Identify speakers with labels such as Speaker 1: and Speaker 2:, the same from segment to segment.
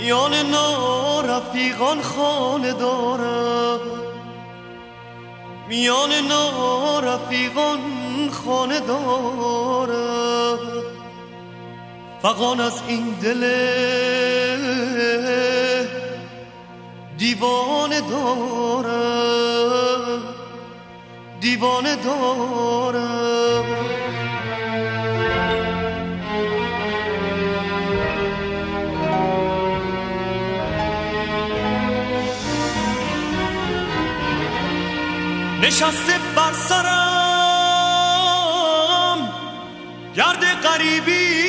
Speaker 1: میان نارفیقان خانه دارم، میان نارفیقان خانه دارم، فغان از این دل دیوانه دارم، دیوانه دارم. نشسته بر سرم گرد غریبی،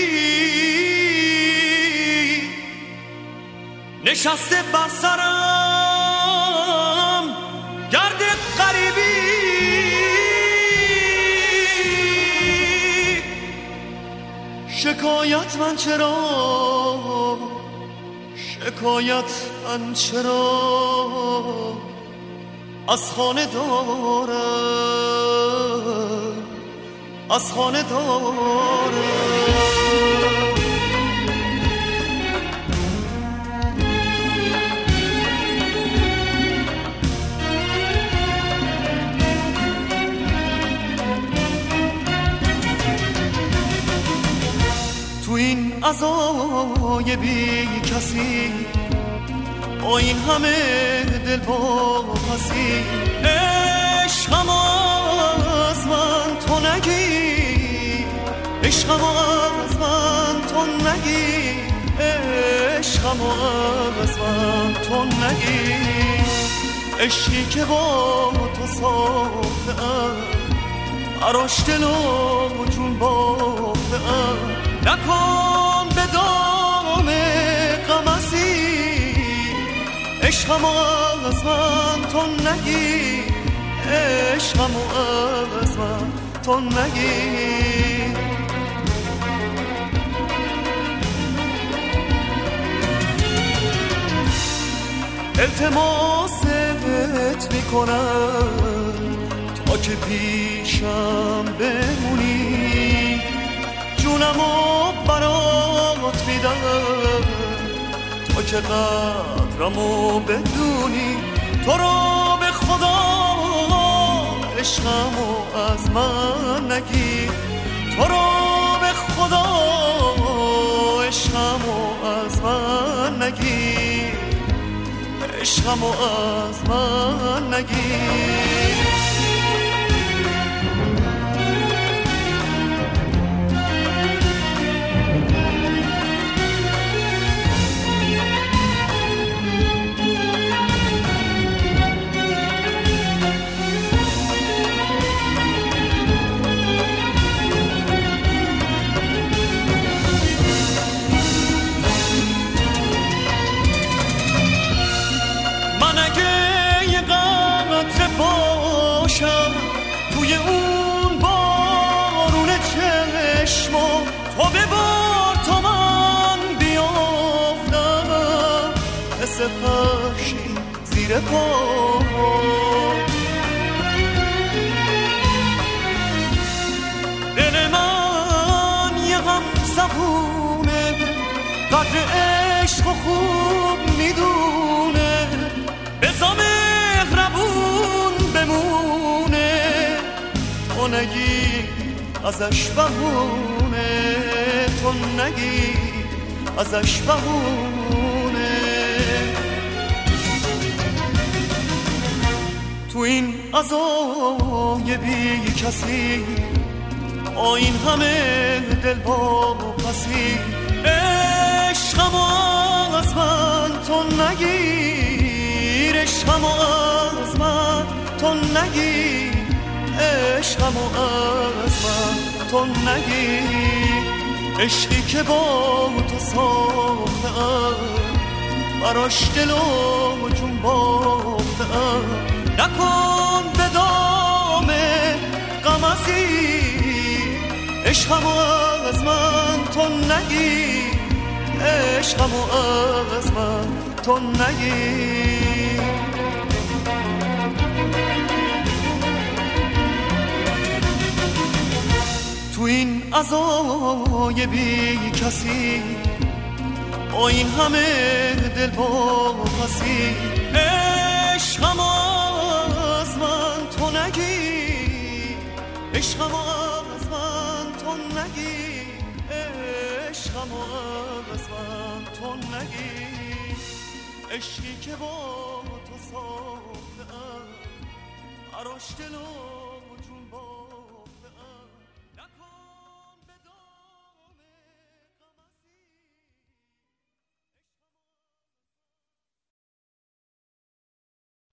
Speaker 1: نشسته بر سرم گرد غریبی، شکایت من چرا، شکایت من چرا از خانه دارم، از خانه دارم. تو این عزای بی کسی، با این همه دل با پسی، عشقم از من تو نگی، عشقم از من تو نگی، عشقم از من تو نگی. عشقی که با تو ساختم، براش دل و جون باختم، نکن به دام غمزی، عشقم از من تو نگی، عشقم از من تو نگی. التماست میکنم تا که پیشم بمونی، جونمو برات میدم تا که قدرمو بدونی. تو رو به خدا عشقمو از من نگی، تو رو به خدا عشقمو از من نگی، عشقمو از من نگی. توی اون بارون چشمو تو ببار تا من بیافتم، مثل فرشی زیر پا. دل من یه غم زبونه، قدر عشق و خوب میدونه، بزا مهربون بمونه، تو نگی ازش بهونه، تو نگی ازش بهونه. تو این عزای بی کسی، با این همه دل با پسی، عشقم از من تو نگیر، عشقم از من تو نگیر، عشقم از من تو نگیر. عشقی که با تو ساختم، براش دل و جون باختم، نکن به دام غمزی، عشقم از من تو نگیر، عشقم از من تو نگیر. تو این عزای بی کسی، با این همه دل باپسی عشقم از من تو نگی، عشقم از من تو نگی، عشقم از من تو نگی، عشقی که با تو ساختم براش دلو